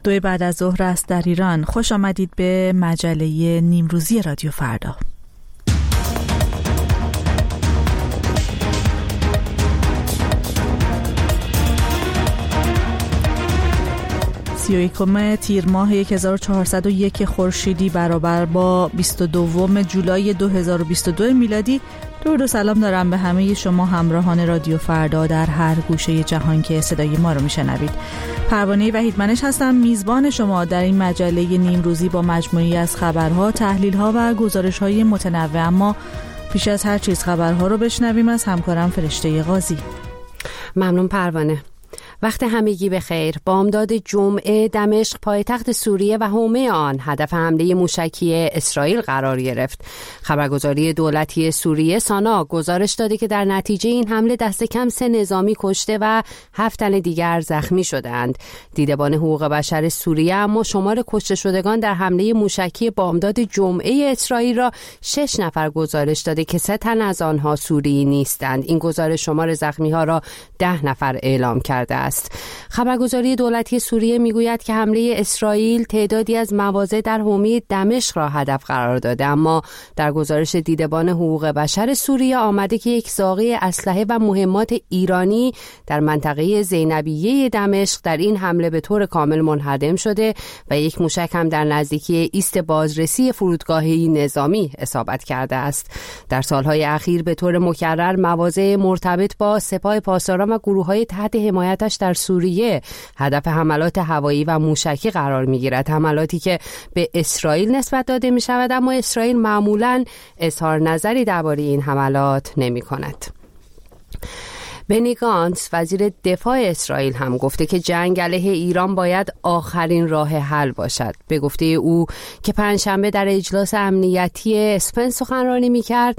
2 بعد از ظهر است در ایران. خوش آمدید به مجله نیمروزی رادیو فردا. تیر ماه 1401 خورشیدی برابر با 22 جولای 2022 میلادی. درود و سلام دارم به همه شما همراهان رادیو فردا در هر گوشه جهان که صدای ما رو میشنوید. پروانه وحیدمنش هستم، میزبان شما در این مجله نیمروزی با مجموعی از خبرها، تحلیلها و گزارش‌های متنوع. اما پیش از هر چیز خبرها رو بشنویم از همکارم فرشته قاضی. ممنون پروانه. وقت همگی بخیر. بامداد جمعه دمشق پایتخت سوریه و حومه آن هدف حمله موشکی اسرائیل قرار گرفت. خبرگزاری دولتی سوریه سانا گزارش داده که در نتیجه این حمله دست کم 3 نظامی کشته و 7 تن دیگر زخمی شدند. دیدبان حقوق بشر سوریه اما شمار کشته شدگان در حمله موشکی بامداد جمعه اسرائیل را 6 نفر گزارش داده که 3 تن از آنها سوریی نیستند. این گزارش شمار زخمی ها را 10 نفر اعلام کرده است. خبرگزاری دولتی سوریه میگوید که حمله اسرائیل تعدادی از مواضع در حومه دمشق را هدف قرار داده، اما در گزارش دیدبان حقوق بشر سوریه آمده که یک زاغی اسلحه و مهمات ایرانی در منطقه زینبیه دمشق در این حمله به طور کامل منهدم شده و یک موشک هم در نزدیکی ایست بازرسی فرودگاهی نظامی اصابت کرده است. در سالهای اخیر به طور مکرر مواضع مرتبط با سپاه پاسداران و گروه‌های تحت حمایتش در سوریه هدف حملات هوایی و موشکی قرار می‌گیرد، حملاتی که به اسرائیل نسبت داده می‌شود، اما اسرائیل معمولاً اظهار نظری درباره این حملات نمی‌کند. بنی گانتس وزیر دفاع اسرائیل هم گفته که جنگ علیه ایران باید آخرین راه حل باشد. به گفته او که پنجشنبه در اجلاس امنیتی اسپن سخنرانی می‌کرد،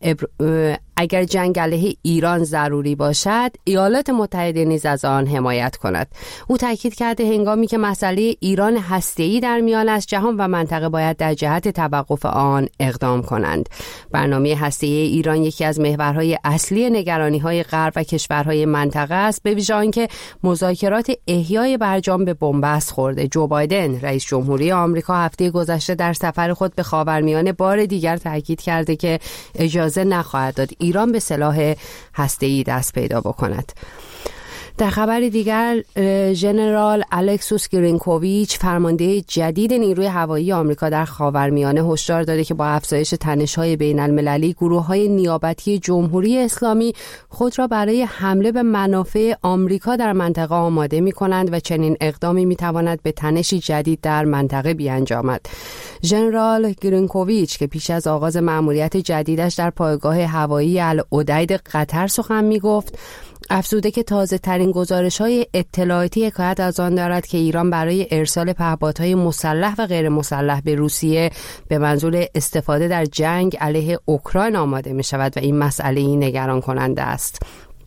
اگر جنگ علیه ایران ضروری باشد ایالات متحده نیز از آن حمایت کند. او تاکید کرده هنگامی که مسئله ایران هسته‌ای در میان است، جهان و منطقه باید در جهت توقف آن اقدام کنند. برنامه هسته‌ای ایران یکی از محورهای اصلی نگرانی‌های غرب و کشورهای منطقه است، به ویژه آنکه مذاکرات احیای برجام به بنبست خورده. جو بایدن رئیس جمهوری آمریکا هفته گذشته در سفر خود به خاورمیانه بار دیگر تاکید کرده که اجازه نخواهد داد ایران به سلاح هسته‌ای دست پیدا بکند. در خبر دیگر، ژنرال الکسوس گرینکوویچ فرمانده جدید نیروی هوایی آمریکا در خاورمیانه هشدار داده که با افزایش تنش‌های بین‌المللی گروه‌های نیابتی جمهوری اسلامی خود را برای حمله به منافع آمریکا در منطقه آماده می‌کنند و چنین اقدامی می‌تواند به تنشی جدید در منطقه بیانجامد. ژنرال گرینکوویچ که پیش از آغاز مأموریت جدیدش در پایگاه هوایی العدید قطر سخن می‌گفت، افزوده که تازه ترین گزارش‌های اطلاعاتی حکایت از آن دارد که ایران برای ارسال پهپادهای مسلح و غیر مسلح به روسیه به منظور استفاده در جنگ علیه اوکراین آماده می‌شود و این مسئله نگران کننده است.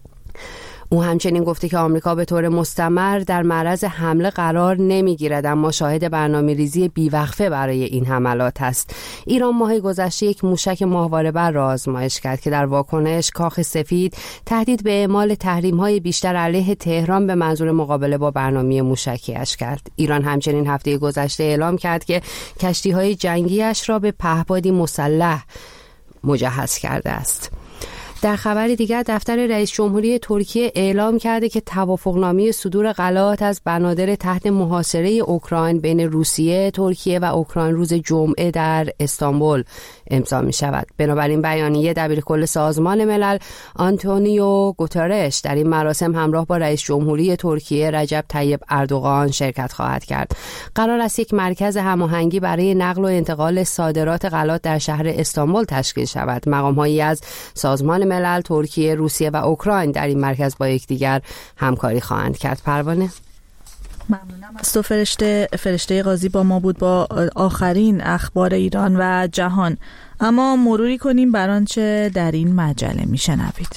او همچنین گفته که آمریکا به طور مستمر در معرض حمله قرار نمیگیرد، اما شاهد برنامه‌ریزی بیوقفه برای این حملات است. ایران ماه گذشته یک موشک ماهواره‌بر را آزمایش کرد که در واکنش کاخ سفید تهدید به اعمال تحریم‌های بیشتر علیه تهران به منظور مقابله با برنامه موشکی‌اش کرد. ایران همچنین هفته گذشته اعلام کرد که کشتی‌های جنگی‌اش را به پهپادی مسلح مجهز کرده است. در خبر دیگر، دفتر رئیس جمهوری ترکیه اعلام کرده که توافقنامه صدور قلات از بنادر تحت محاصره اوکراین بین روسیه، ترکیه و اوکراین روز جمعه در استانبول امضا می شود. بنابراین بیانیه دبیرکل سازمان ملل آنتونیو گوترش در این مراسم همراه با رئیس جمهوری ترکیه رجب طیب اردوغان شرکت خواهد کرد. قرار است یک مرکز هماهنگی برای نقل و انتقال صادرات غلات در شهر استانبول تشکیل شود. مقام‌هایی از سازمان ملل، ترکیه، روسیه و اوکراین در این مرکز با یکدیگر همکاری خواهند کرد. پروانه، ممنونم از تو فرشته قاضی با ما بود با آخرین اخبار ایران و جهان. اما مروری کنیم بر آنچه در این مجله میشنوید.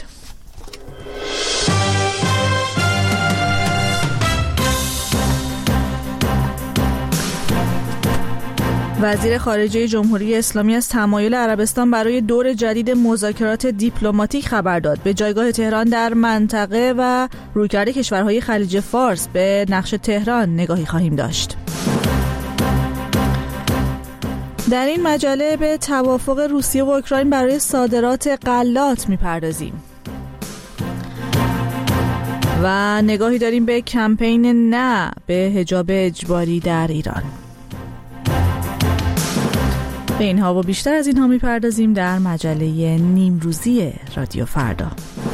وزیر خارجه جمهوری اسلامی از تمایل عربستان برای دور جدید مذاکرات دیپلماتیک خبر داد. به جایگاه تهران در منطقه و رویکرد کشورهای خلیج فارس به نقش تهران نگاهی خواهیم داشت. در این مجله به توافق روسیه و اوکراین برای صادرات غلات میپردازیم و نگاهی داریم به کمپین نه به حجاب اجباری در ایران. به اینها و بیشتر از اینها میپردازیم در مجله نیمروزی رادیو فردا.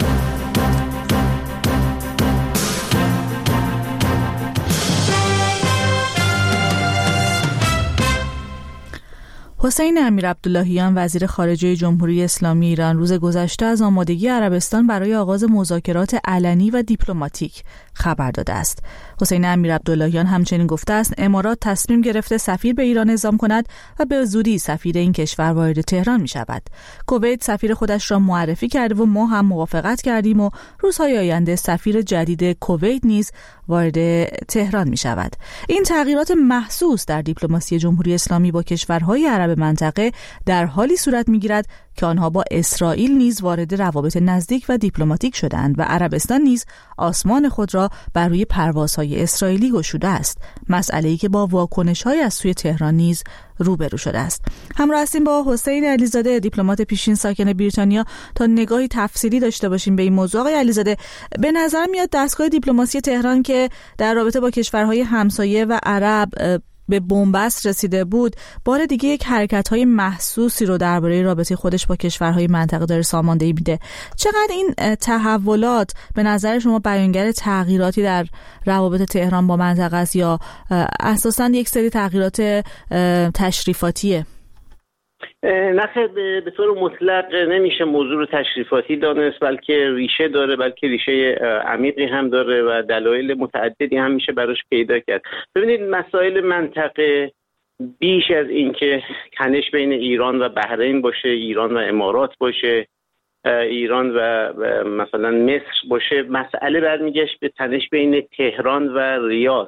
حسین امیرعبداللهیان وزیر خارجه جمهوری اسلامی ایران روز گذشته از آمادگی عربستان برای آغاز مذاکرات علنی و دیپلماتیک خبر داده است. حسین امیرعبداللهیان همچنین گفته است امارات تصمیم گرفته سفیر به ایران اعزام کند و به زودی سفیر این کشور وارد تهران می شود. کویت سفیر خودش را معرفی کرده و ما هم موافقت کردیم و روزهای آینده سفیر جدید کویت نیز وارد تهران می شود. این تغییرات محسوس در دیپلماسی جمهوری اسلامی با کشورهای عرب منطقه در حالی صورت می گیرد که آنها با اسرائیل نیز وارد روابط نزدیک و دیپلماتیک شدند و عربستان نیز آسمان خود را بر روی پروازهای اسرائیلی گشوده است، مسئله‌ای که با واکنش‌های از سوی تهران نیز روبرو شده است. همراه هستیم با حسین علیزاده دیپلمات پیشین ساکن بریتانیا تا نگاهی تفصیلی داشته باشیم به این موضوع. آقای علیزاده، به نظر میاد دستگاه دیپلماسی تهران که در رابطه با کشورهای همسایه و عرب به بنبست رسیده بود، بار دیگه یک حرکت‌های محسوسی رو درباره رابطه خودش با کشورهای منطقه داره ساماندهی میده. چقدر این تحولات به نظر شما بیانگر تغییراتی در روابط تهران با منطقه است یا اساساً یک سری تغییرات تشریفاتیه؟ نه، به طور مطلق نمیشه موضوع رو تشریفاتی دانست، بلکه ریشه داره، بلکه ریشه عمیقی هم داره و دلایل متعددی هم میشه براش پیدا کرد. ببینید، مسائل منطقه بیش از این که تنش بین ایران و بحرین باشه، ایران و امارات باشه، ایران و مثلا مصر باشه، مسئله برمیگشت به تنش بین تهران و ریاض.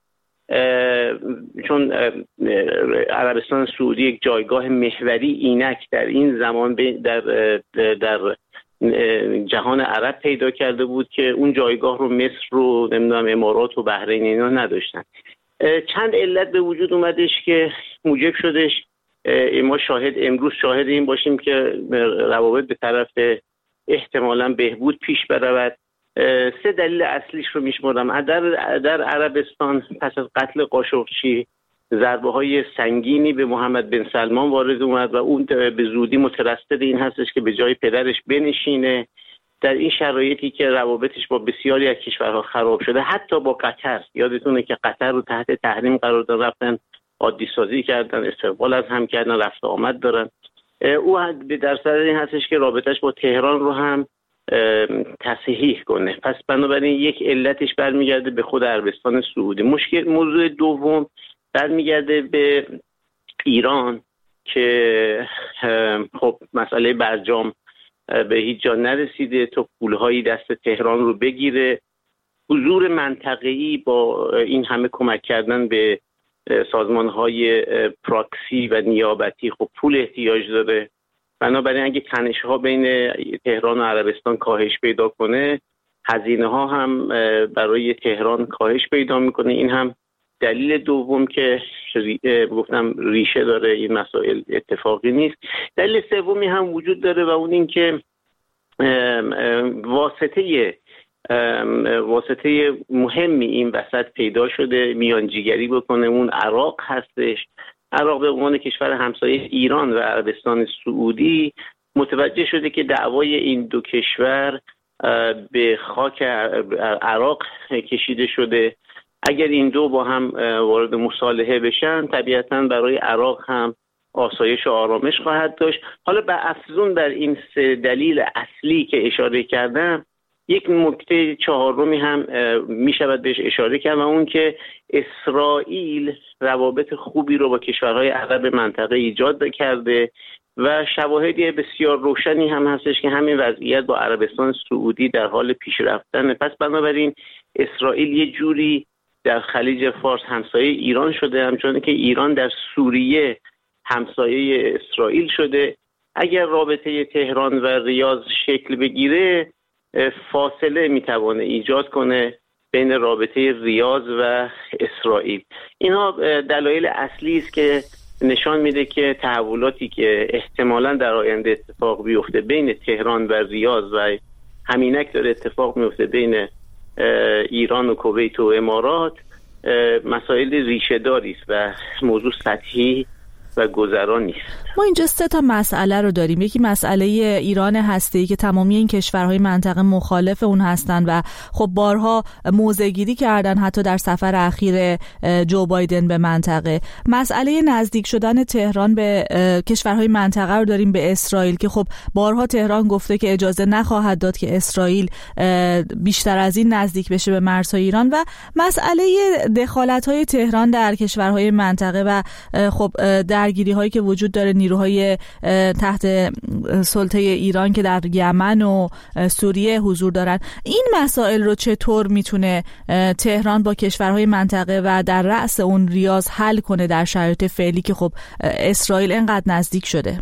چون عربستان سعودی یک جایگاه محوری اینک در این زمان در جهان عرب پیدا کرده بود که اون جایگاه رو مصر رو امارات و بحرین اینا نداشتن. چند علت به وجود اومدش که موجب شدش ما امروز شاهد این باشیم که روابط به طرف احتمالاً بهبود پیش برود. 3 دلیل اصلیش رو میشمارم. در عربستان پس از قتل قاشقچی ضربه‌های سنگینی به محمد بن سلمان وارد اومد و اون به زودی مترصد این هستش که به جای پدرش بنشینه. در این شرایطی که روابطش با بسیاری از کشورها خراب شده، حتی با قطر، یادتونه که قطر رو تحت تحریم قرار داد، رفتن عادی سازی کردن، استقبال از هم کردن، رفت و آمد دارن. او در سر این هستش که رابطش با تهران رو هم تصحیح کنه. پس بنابراین یک علتش برمیگرده به خود عربستان سعودی. موضوع دوم برمیگرده به ایران که خب مسئله برجام به هیچ جا نرسیده تا پولهایی دست تهران رو بگیره. حضور منطقه‌ای با این همه کمک کردن به سازمان‌های پراکسی و نیابتی خب پول احتیاج داره. بنابراین اگه تنش‌ها بین تهران و عربستان کاهش پیدا کنه، هزینه‌ها هم برای تهران کاهش پیدا میکنه. این هم دلیل دوم که گفتم ریشه داره این مسائل، اتفاقی نیست. دلیل سومی هم وجود داره و اون این که واسطه مهمی این وسط پیدا شده میانجیگری بکنه. اون عراق هستش. عراق به عنوان کشور همسایه ایران و عربستان سعودی متوجه شده که دعوای این دو کشور به خاک عراق کشیده شده. اگر این دو با هم وارد مصالحه بشن، طبیعتاً برای عراق هم آسایش و آرامش خواهد داشت. حالا به افزون بر این 3 دلیل اصلی که اشاره کردم، یک نکته چهارمی هم می شود بهش اشاره کرد و اون که اسرائیل روابط خوبی رو با کشورهای عرب منطقه ایجاد کرده و شواهدی بسیار روشنی هم هستش که همین وضعیت با عربستان سعودی در حال پیشرفتن. پس بنابراین اسرائیل یه جوری در خلیج فارس همسایه ایران شده، همچون که ایران در سوریه همسایه اسرائیل شده. اگر رابطه تهران و ریاض شکل بگیره، فاصله میتوانه ایجاد کنه بین رابطه ریاض و اسرائیل. اینها دلایل اصلی است که نشان میده که تحولاتی که احتمالاً در آینده اتفاق بیفته بین تهران و ریاض و همینک داره اتفاق میفته بین ایران و کویت و امارات، مسائل ریشه داری است و موضوع سطحی و گذرا نیست. ما اینجا 3 مسئله رو داریم. یکی مسئله ایران هسته‌ای که تمامی این کشورهای منطقه مخالف اون هستن و خب بارها موضع‌گیری کردن، حتی در سفر اخیر جو بایدن به منطقه. مسئله نزدیک شدن تهران به کشورهای منطقه رو داریم، به اسرائیل، که خب بارها تهران گفته که اجازه نخواهد داد که اسرائیل بیشتر از این نزدیک بشه به مرزهای ایران، و مسئله دخالت‌های تهران در کشورهای منطقه و خب درگیری هایی که وجود داره، نیروهای تحت سلطه ایران که در یمن و سوریه حضور دارن. این مسائل رو چطور میتونه تهران با کشورهای منطقه و در رأس اون ریاض حل کنه در شرایط فعلی که خب اسرائیل اینقدر نزدیک شده؟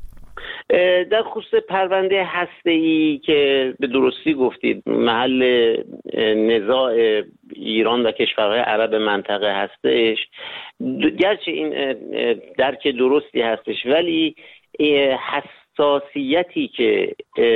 در خصوص پرونده هسته‌ای که به درستی گفتید محل نزاع ایران و کشورهای عرب منطقه هستش، گرچه این درک درستی هستش، ولی حساسیتی که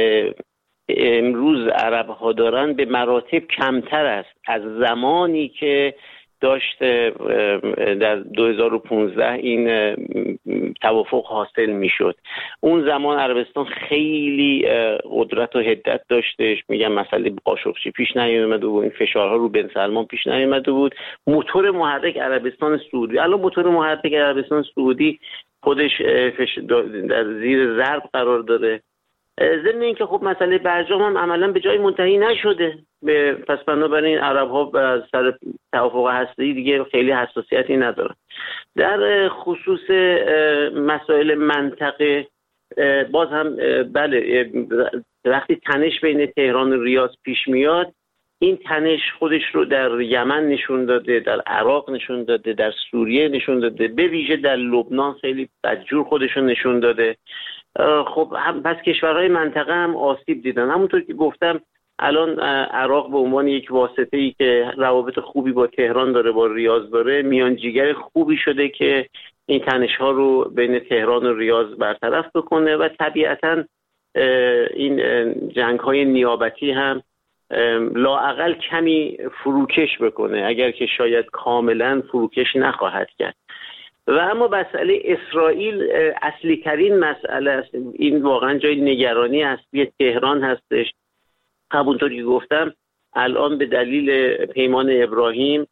امروز عرب ها دارن به مراتب کمتر است از زمانی که داشت در 2015 این توافق حاصل میشد. اون زمان عربستان خیلی قدرت و حدت داشتش، میگم مسئله قاشقچی پیش نیامده بود، این فشارها رو بن سلمان پیش نیامده بود. موتور محرک عربستان سعودی، الان موتور محرک عربستان سعودی خودش در زیر ضرب قرار داره. ضمن این که خب مسئله برجام هم عملا به جای منتهی نشده، پس بنابراین عرب ها سر توافق هسته‌ای دیگه خیلی حساسیتی ندارن. در خصوص مسائل منطقه باز هم بله، وقتی تنش بین تهران و ریاض پیش میاد، این تنش خودش رو در یمن نشون داده، در عراق نشون داده، در سوریه نشون داده، به ویژه در لبنان خیلی بدجور خودش رو نشون داده. خب پس کشورهای منطقه هم آسیب دیدن. همونطور که گفتم الان عراق به عنوان یک واسطه‌ای که روابط خوبی با تهران داره، با ریاض داره، میانجیگر خوبی شده که این تنش‌ها رو بین تهران و ریاض برطرف بکنه و طبیعتاً این جنگ‌های نیابتی هم لااقل کمی فروکش بکنه، اگر که شاید کاملا فروکش نخواهد کرد. و اما مسئله اسرائیل اصلی ترین مسئله است. این واقعا جای نگرانی اصلی تهران هستش. همونطور که گفتم الان به دلیل پیمان ابراهیم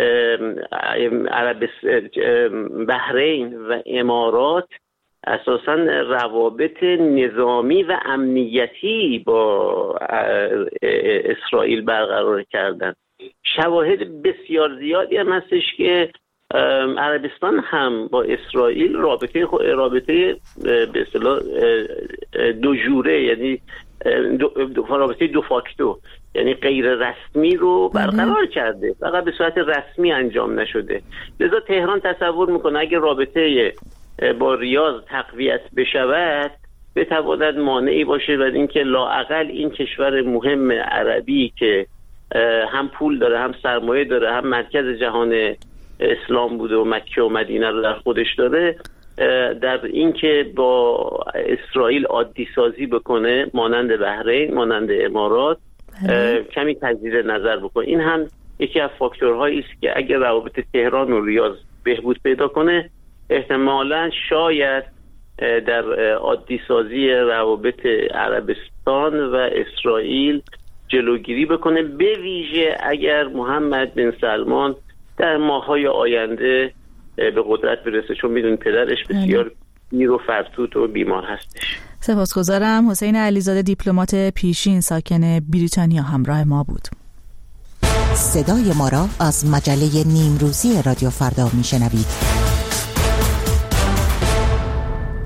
بحرین و امارات اساساً روابط نظامی و امنیتی با اسرائیل برقرار کردن. شواهد بسیار زیادی هم هستش که عربستان هم با اسرائیل رابطه به اصطلاح دو جوره، یعنی رابطه دو فاکتو، یعنی غیر رسمی رو برقرار کرده، فقط به صورت رسمی انجام نشده. لذا تهران تصور میکنه اگر رابطه با ریاض تقویت بشود بتواند مانعی باشه و اینکه لااقل این کشور مهم عربی که هم پول داره، هم سرمایه داره، هم مرکز جهان اسلام بوده و مکه و مدینه رو در خودش داره، در اینکه با اسرائیل عادی سازی بکنه، مانند بحرین، مانند امارات، کمی تجدید نظر بکنه. این هم یکی از فاکتورهایی است که اگر روابط تهران و ریاض بهبود پیدا کنه، احتمالاً شاید در عادی سازی روابط عربستان و اسرائیل جلوگیری بکنه، به ویژه اگر محمد بن سلمان در ماه‌های آینده به قدرت برسه، چون میدونی پدرش بسیار پیر و فرتوت و بیمار هستش. سپاسگزارم. حسین علیزاده، دیپلمات پیشین ساکن بریتانیا، همراه ما بود. صدای ما را از مجله نیمروزی رادیو فردا میشنوید.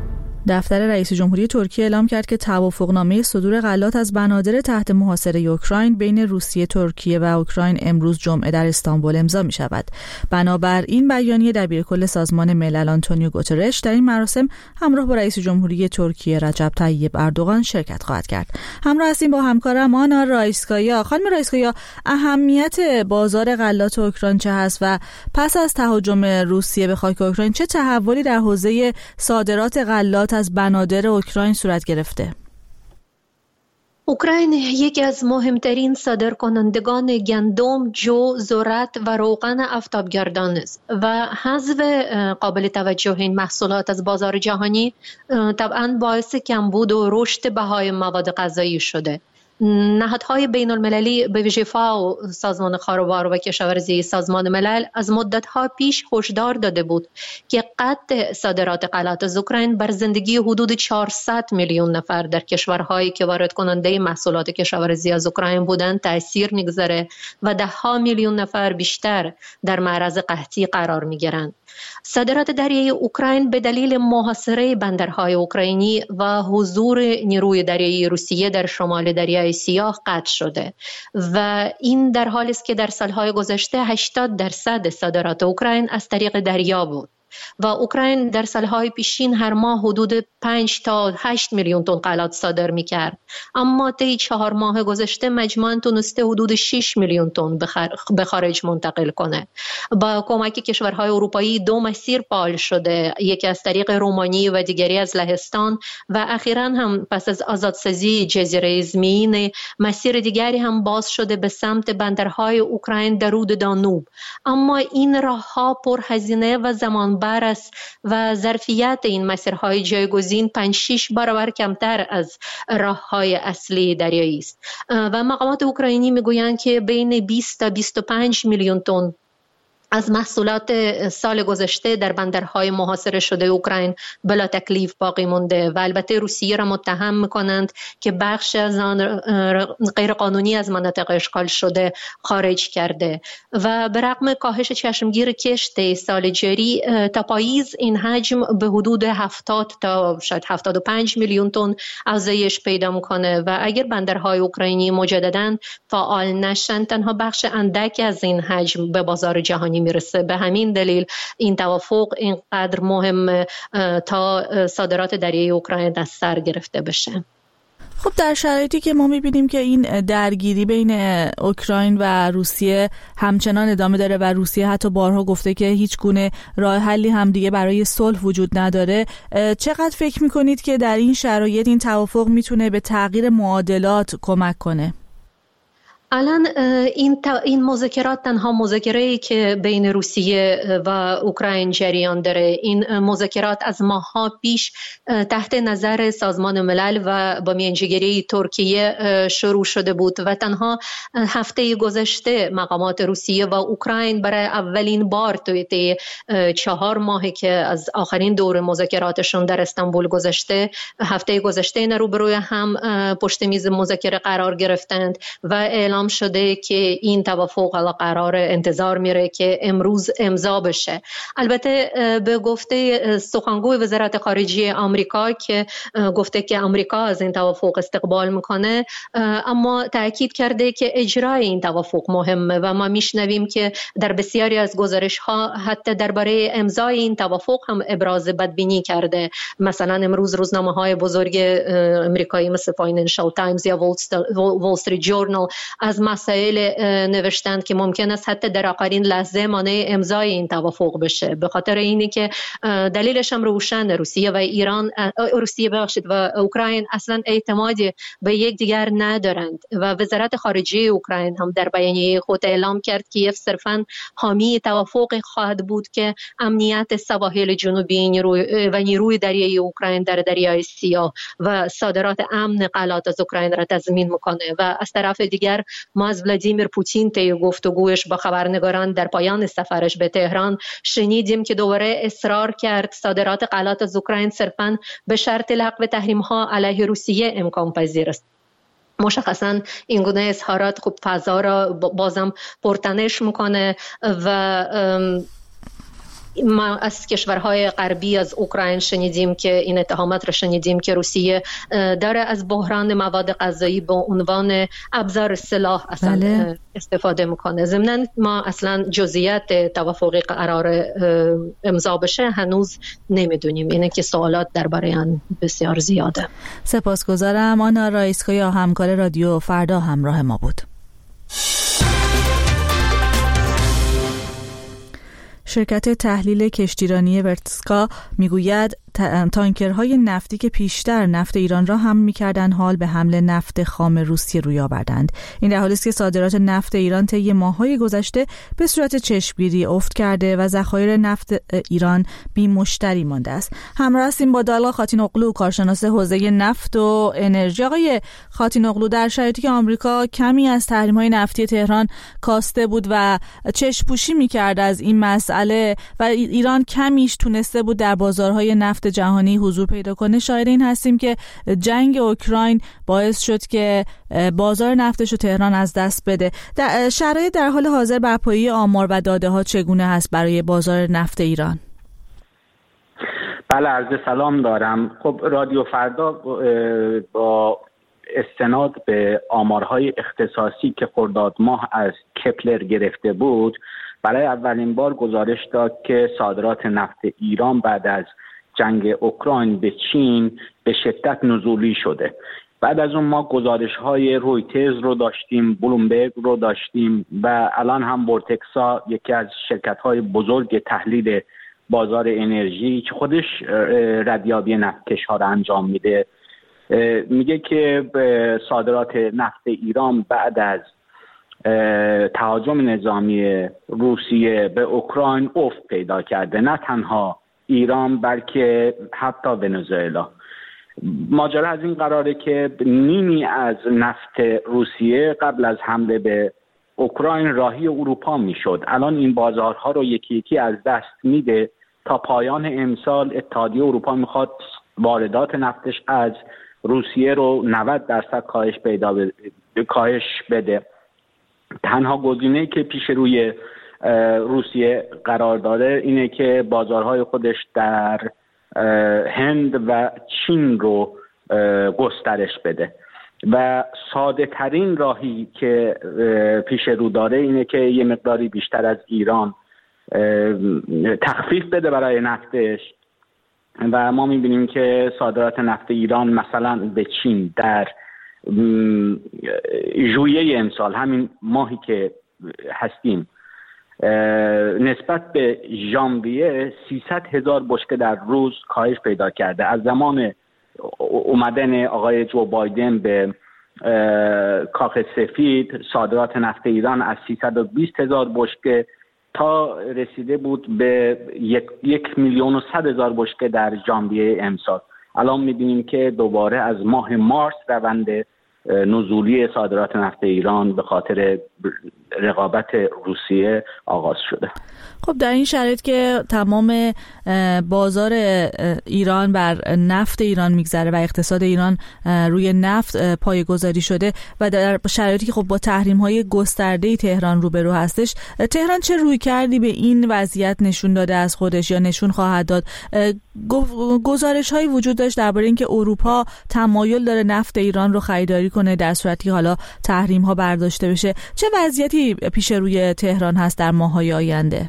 دفتر رئیس جمهوری ترکیه اعلام کرد که توافقنامه صدور غلات از بنادر تحت محاصره اوکراین بین روسیه، ترکیه و اوکراین امروز جمعه در استانبول امضا می شود. بنابر این بیانیه دبیرکل سازمان ملل آنتونیو گوترش در این مراسم همراه با رئیس جمهوری ترکیه رجب طیب اردوغان شرکت خواهد کرد. همراه هستیم با همکارم آنا رایسکایا. خانم رایسکایا، اهمیت بازار غلات اوکراین چه هست و پس از تهاجم روسیه به خاک اوکراین چه تحولی در حوزه صادرات غلات از بنادر اوکراین صورت گرفته؟ اوکراین یکی از مهمترین صادرکنندگان گندم، جو، ذرت و روغن آفتابگردان است و حذف قابل توجه این محصولات از بازار جهانی طبعاً باعث کمبود و رشد بهای مواد غذایی شده. نهادهای بین المللی به ویژه فاو، سازمان خاروبار و کشاورزی سازمان ملل از مدتها پیش هشدار داده بود که قطع صادرات غلات از اوکراین بر زندگی حدود 400 میلیون نفر در کشورهایی که وارد کننده محصولات کشاورزی از اوکراین بودند تأثیر میگذاره و 10 میلیون نفر بیشتر در معرض قحطی قرار میگیرند. صادرات دریایی اوکراین به دلیل محاصره بندرهای اوکراینی و حضور نیروی دریایی روسیه در شمال دریای سیاه قطع شده و این در حالی است که در سالهای گذشته 80% صادرات اوکراین از طریق دریا بود و اوکراین در سالهای پیشین هر ماه حدود 5 تا 8 میلیون تن غلات صادر می‌کرد، اما طی 4 ماه گذشته مجموعاً تونسته حدود 6 میلیون تن به خارج منتقل کنه. با کمک کشورهای اروپایی 2 مسیر فعال شده، یکی از طریق رومانی و دیگری از لهستان و اخیراً هم پس از آزادسازی جزیره ازمین مسیر دیگری هم باز شده به سمت بندرهای اوکراین در رود دانوب. اما این راه‌ها پرهزینه و زمان بر است و ظرفیت این مسیرهای جایگزین 5-6 برابر کمتر از راه‌های اصلی دریایی است و مقامات اوکراینی میگویند که بین 20 تا 25 میلیون تن از محصولات سال گذشته در بندرهای محاصره شده اوکراین بلا تکلیف باقی مونده و البته روسیه را متهم میکنند که بخش از آن غیر قانونی از مناطق اشغال شده خارج کرده و به رغم کاهش چشمگیر کشت سال جاری تا پاییز این حجم به حدود 70 تا شاید 75 میلیون تن افزایش پیدا میکنه و اگر بندرهای اوکراینی مجددا فعال نشن تنها بخش اندکی از این حجم به بازار جهانی میرسه. به همین دلیل این توافق اینقدر مهم تا صادرات دریایی اوکراین از سر گرفته بشه. خب در شرایطی که ما میبینیم که این درگیری بین اوکراین و روسیه همچنان ادامه داره و روسیه حتی بارها گفته که هیچ گونه راه حلی هم دیگه برای صلح وجود نداره، چقدر فکر میکنید که در این شرایط این توافق میتونه به تغییر معادلات کمک کنه؟ الان این مذاکرات تنها مذاکره‌ای که بین روسیه و اوکراین جریان داره. این مذاکرات از ماه‌ها پیش تحت نظر سازمان ملل و با میانجیگری ترکیه شروع شده بود و تنها هفته گذشته مقامات روسیه و اوکراین برای اولین بار توی 4 ماهی که از آخرین دور مذاکراتشون در استانبول گذشته، هفته گذشته اینا روبروی هم پشت میز مذاکره قرار گرفتند و اعلام شده که این توافق حالا قرار انتظار میره که امروز امضا بشه. البته به گفته سخنگوی وزارت خارجه آمریکا که گفته که آمریکا از این توافق استقبال میکنه، اما تاکید کرده که اجرای این توافق مهمه و ما میشنویم که در بسیاری از گزارش ها حتی درباره امضای این توافق هم ابراز بدبینی کرده. مثلا امروز روزنامه های بزرگ آمریکایی مثل فاینانشال تایمز یا وال استریت جورنال از مسائل نوشتند که ممکن است حتی در آخرین لحظه مانع امضای این توافق بشه. به خاطر اینی که دلیلش هم روشن، روسیه و اوکراین اصلا اعتمادی به یکدیگر ندارند و وزارت خارجه اوکراین هم در بیانیه خود اعلام کرد که صرفاً حامی توافق خواهد بود که امنیت سواحل جنوبی و نیروی دریایی اوکراین در دریای سیاه و صادرات امن غلات از اوکراین را تضمین میکنه. و از طرف دیگر ما از ولادیمیر پوتین طی گفتگوش با خبرنگاران در پایان سفرش به تهران شنیدیم که دوباره اصرار کرد صادرات غلات از اوکراین صرفاً به شرط لغو تحریم‌ها علیه روسیه امکان پذیر است. مشخصاً این گونه اظهارات خب فضا را بازم پرتنش میکنه و ما از کشورهای غربی از اوکراین شنیدیم که این اتهامات را شنیدیم که روسیه داره از بحران مواد غذایی به عنوان ابزار سلاح اصلا استفاده میکنه. ضمن ما اصلا جزئیات توافقی قرار امضا بشه هنوز نمیدونیم. اینه که سوالات درباره آن بسیار زیاده. سپاسگزارم. آنا رایسکویا، همکار رادیو فردا، همراه ما بود. شرکت تحلیل کشتیرانی ورتسکا میگوید تانکرهای نفتی که پیشتر نفت ایران را حمل می‌کردند حال به حمل نفت خام روسیه روی آوردند. این در حالی است که صادرات نفت ایران طی ماه‌های گذشته به صورت چشمگیری افت کرده و ذخایر نفت ایران بی مشتری مانده است. همراه هستیم با دالا خاتینوغلو، کارشناس حوزه نفت و انرژی. آقای خاتینوغلو، در شرایطی که آمریکا کمی از تحریم‌های نفتی تهران کاسته بود و چشم‌پوشی می‌کرد از این مسئله و ایران کمیش تونسته بود در بازارهای نفت جهانی حضور پیدا کنه، شاهد این هستیم که جنگ اوکراین باعث شد که بازار نفتش رو تهران از دست بده. در شرایط در حال حاضر برپایی آمار و داده ها چگونه هست برای بازار نفت ایران؟ بله، عرض سلام دارم. خب رادیو فردا با استناد به آمارهای اختصاصی که خرداد ماه از کپلر گرفته بود برای اولین بار گزارش داد که صادرات نفت ایران بعد از جنگ اوکراین به چین به شدت نزولی شده. بعد از اون ما گزارش‌های رویترز رو داشتیم، بلومبرگ رو داشتیم و الان هم ورتکسا، یکی از شرکت‌های بزرگ تحلیل بازار انرژی که خودش ردیابی نفتکش‌ها رو انجام میده، میگه که صادرات نفت ایران بعد از تهاجم نظامی روسیه به اوکراین افت پیدا کرده. نه تنها ایران بلکه حتی ونزوئلا. ماجرا از این قراره که نیمی از نفت روسیه قبل از حمله به اوکراین راهی اروپا میشد. الان این بازارها رو یکی یکی از دست میده. تا پایان امسال اتحادیه اروپا میخواد واردات نفتش از روسیه رو 90% کاهش بده. تنها گزینه‌ای که پیش روی روسیه قرار داره اینه که بازارهای خودش در هند و چین رو گسترش بده و ساده ترین راهی که پیش رو داره اینه که یه مقداری بیشتر از ایران تخفیف بده برای نفتش و ما میبینیم که صادرات نفت ایران مثلا به چین در ژوئیه امسال، همین ماهی که هستیم، نسبت به ژانویه 300,000 بشکه در روز کاهش پیدا کرده. از زمان اومدن آقای جو بایدن به کاخ سفید صادرات نفت ایران از 320,000 بشکه تا رسیده بود به 1,100,000 بشکه در ژانویه امسال. الان می‌بینیم که دوباره از ماه مارس روند نزولی صادرات نفت ایران به خاطر رقابت روسیه آغاز شده. خب در این شرایط که تمام بازار ایران بر نفت ایران میگذره و اقتصاد ایران روی نفت پایه‌گذاری شده و در شرایطی که خب با تحریم‌های گسترده تهران روبرو هستش، تهران چه رویکردی به این وضعیت نشون داده از خودش یا نشون خواهد داد؟ گزارش‌هایی وجود داشت درباره اینکه اروپا تمایل داره نفت ایران رو خریداری کنه در صورتی حالا تحریم‌ها برداشته بشه. چه وضعیتی پیش روی تهران هست در ماه‌های آینده؟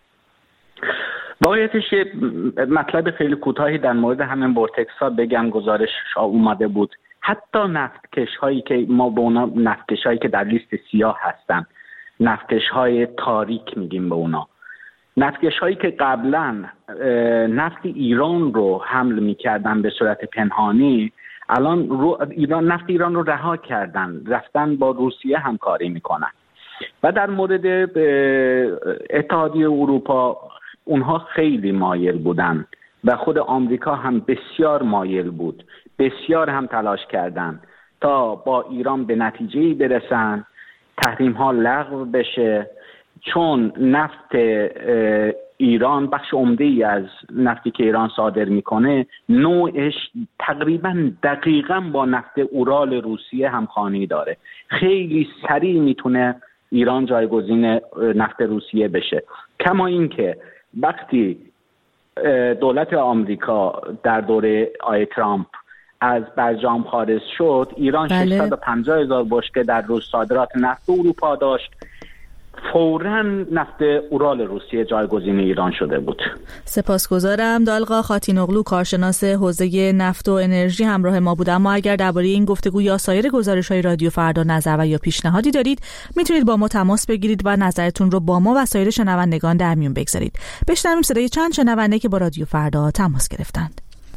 واقعیتش یه مطلب خیلی کوتاهی در مورد همین ورتکسا بگم. گزارش اومده بود حتی نفتکش هایی که ما به اونا نفتکش هایی که در لیست سیاه هستن، نفتکش های تاریک میگیم به اونا، نفتکش هایی که قبلا نفت ایران رو حمل میکردن به صورت پنهانی، الان نفت ایران رو رها کردن، رفتن با روسیه همکاری میکنن. و در مورد اتحادیه اروپا اونها خیلی مایل بودن و خود آمریکا هم بسیار مایل بود، بسیار هم تلاش کردن تا با ایران به نتیجه‌ای برسن، تحریم ها لغو بشه، چون نفت ایران بخش عمده‌ای از نفتی که ایران صادر میکنه نوعش تقریبا دقیقاً با نفت اورال روسیه همخوانی داره. خیلی سریع میتونه ایران جایگزین نفت روسیه بشه. کما اینکه وقتی دولت آمریکا در دوره آقای ترامپ از برجام خارج شد، ایران 650,000 بشکه در روز صادرات نفت اروپا داشت. فوراً نفت اورال روسیه جایگزین ایران شده بود. سپاسگزارم. دالقا خاتینوغلو، کارشناس حوزه نفت و انرژی همراه ما بود. اما اگر درباره این گفتگو یا سایر گزارش‌های رادیو فردا نظر و یا پیشنهادی دارید، میتونید با ما تماس بگیرید و نظرتون رو با ما و سایر شنوندگان در میون بگذارید. بشنویم صدای چند شنونده که با رادیو فردا تماس گرفتند.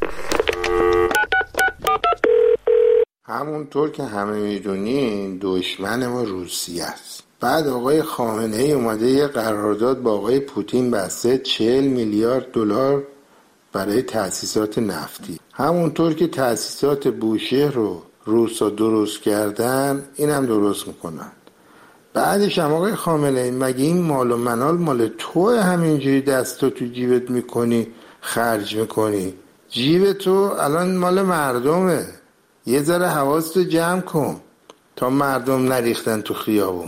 همونطور که همه میدونین دشمن ما روسیه است. بعد آقای خامنه‌ای اومده یه قرارداد با آقای پوتین بسته 40 میلیارد دلار برای تأسیسات نفتی. همونطور که تأسیسات بوشهر رو روسا درست کردن، این هم درست میکنن. بعدش هم آقای خامنه‌ای مگه این مال و منال مال توه؟ همینجوری دستو تو جیبت میکنی خرج میکنی؟ جیب تو الان مال مردمه. یه ذره حواستو جمع کن تا مردم نریختن تو خیابون.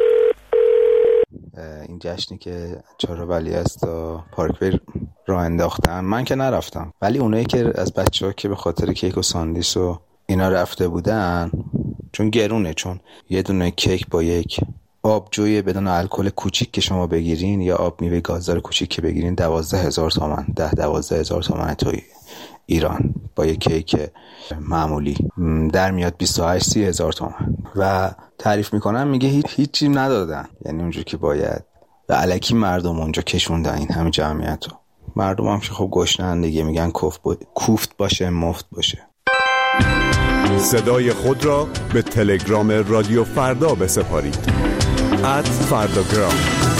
این جشنی که چهارراه است و پارکوی راه انداختن، من که نرفتم، ولی اونایی که از بچه‌ها که به خاطر کیک و ساندیس و اینا رفته بودن، چون گرونه، چون یه دونه کیک با یک آبجوی بدون الکل کوچیک که شما بگیرین یا آب میوه گازدار کوچیک که بگیرین 12,000 تومان، 10-12,000 تومان توی ایران با یک کیک معمولی در میاد 28-30,000 تومان و تعریف میکنن میگه هیچی ندادن، یعنی اونجور که باید و الکی مردم اونجا کشوندن این همه جمعیت رو. مردم هم که خب گشنن دیگه، میگن کوفت باشه مفت باشه. صدای خود را به تلگرام رادیو فردا بسپارید @فرداگرام.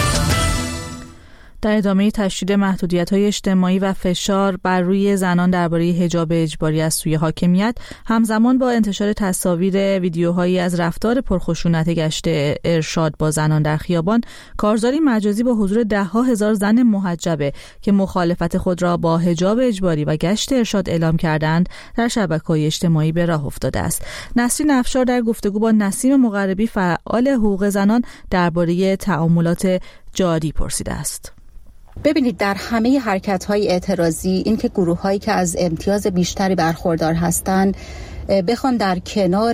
در ادامه تشدید محدودیت‌های اجتماعی و فشار بر روی زنان درباره حجاب اجباری از سوی حاکمیت، همزمان با انتشار تصاویر ویدیوهایی از رفتار پرخشونت گشت ارشاد با زنان در خیابان، کارزاری مجازی با حضور 10,000 زن محجبه که مخالفت خود را با حجاب اجباری و گشت ارشاد اعلام کردند، در شبکه‌های اجتماعی به راه افتاده است. نسرین افشار در گفتگو با نسیم مقربی، فعال حقوق زنان، درباره تعاملات جاری پرسیده است. ببینید، در همه حرکت‌های اعتراضی این که گروه‌هایی که از امتیاز بیشتری برخوردار هستند بخوان در کنار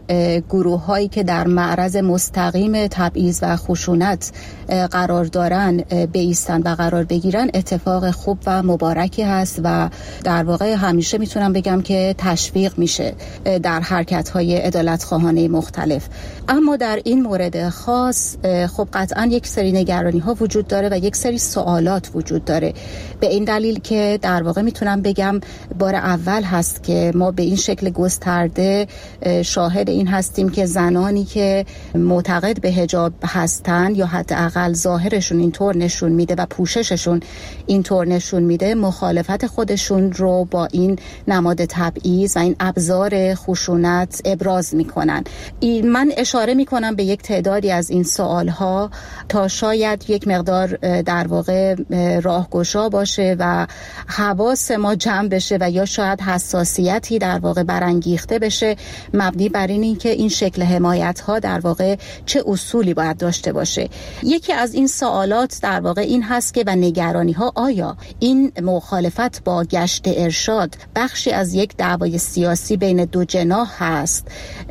گروه‌هایی که در معرض مستقیم تبعیض و خشونت قرار دارن بایستن و قرار بگیرن، اتفاق خوب و مبارکی هست و در واقع همیشه میتونم بگم که تشویق میشه در حرکت‌های عدالت‌خواهانه مختلف. اما در این مورد خاص خب قطعاً یک سری نگرانی‌ها وجود داره و یک سری سوالات وجود داره، به این دلیل که در واقع میتونم بگم بار اول هست که ما به این شکل گسترده شاهد این هستیم که زنانی که معتقد به حجاب هستن یا حداقل ظاهرشون اینطور نشون میده و پوشششون اینطور نشون میده، مخالفت خودشون رو با این نماد تبعیض و این ابزار خشونت ابراز میکنن. من اشاره میکنم به یک تعدادی از این سوالها تا شاید یک مقدار در واقع راهگشا باشه و حواس ما جمع بشه و یا شاید حساسیتی در واقع برانگیخته بشه مبنی بر اینکه این شکل حمایت ها در واقع چه اصولی باید داشته باشه. یکی از این سوالات در واقع این هست که و نگرانی ها، آیا این مخالفت با گشت ارشاد بخشی از یک دعوای سیاسی بین دو جناح هست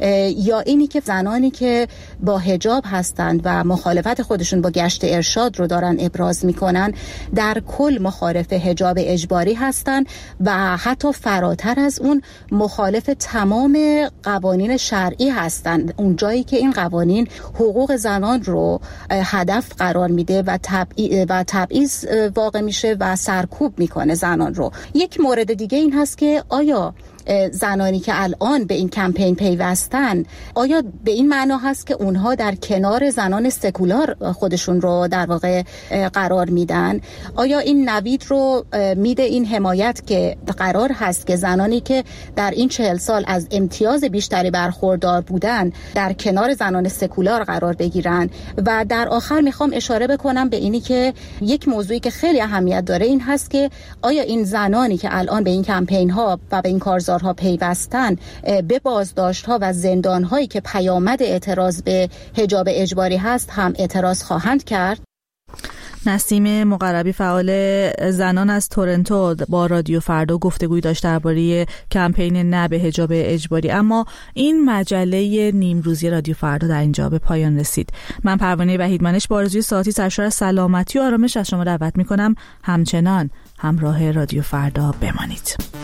یا اینی که زنانی که با حجاب هستند و مخالفت خودشون با گشت ارشاد رو دارن ابراز میکنن در کل مخالف حجاب اجباری هستند و حتی فراتر از اون مخالف تمام قوانین شرعی هستند، اون جایی که این قوانین حقوق زنان رو هدف قرار میده و تبعیض واقع میشه و سرکوب میکنه زنان رو. یک مورد دیگه این هست که آیا زنانی که الان به این کمپین پیوستن، آیا به این معنا هست که اونها در کنار زنان سکولار خودشون رو در واقع قرار میدن؟ آیا این نوید رو میده این حمایت که قرار هست که زنانی که در این 40 سال از امتیاز بیشتری برخوردار بودن در کنار زنان سکولار قرار بگیرن؟ و در آخر میخوام اشاره بکنم به اینی که یک موضوعی که خیلی اهمیت داره این هست که آیا این زنانی که الان به این کمپین ها و به این کارزار ها پیوستن به بازداشت ها و زندان هایی که پیامد اعتراض به حجاب اجباری هست هم اعتراض خواهند کرد؟ نسیم مقربی فعال زنان از تورنتو با رادیو فردا گفتگوی داشت درباره کمپین نه به حجاب اجباری. اما این مجله نیمروزی رادیو فردا در اینجا به پایان رسید. من پروانه وحیدمنش با آرزوی ساعتی سرشار از سلامتی و آرامش از شما دعوت می‌کنم همچنان همراه رادیو فردا بمانید.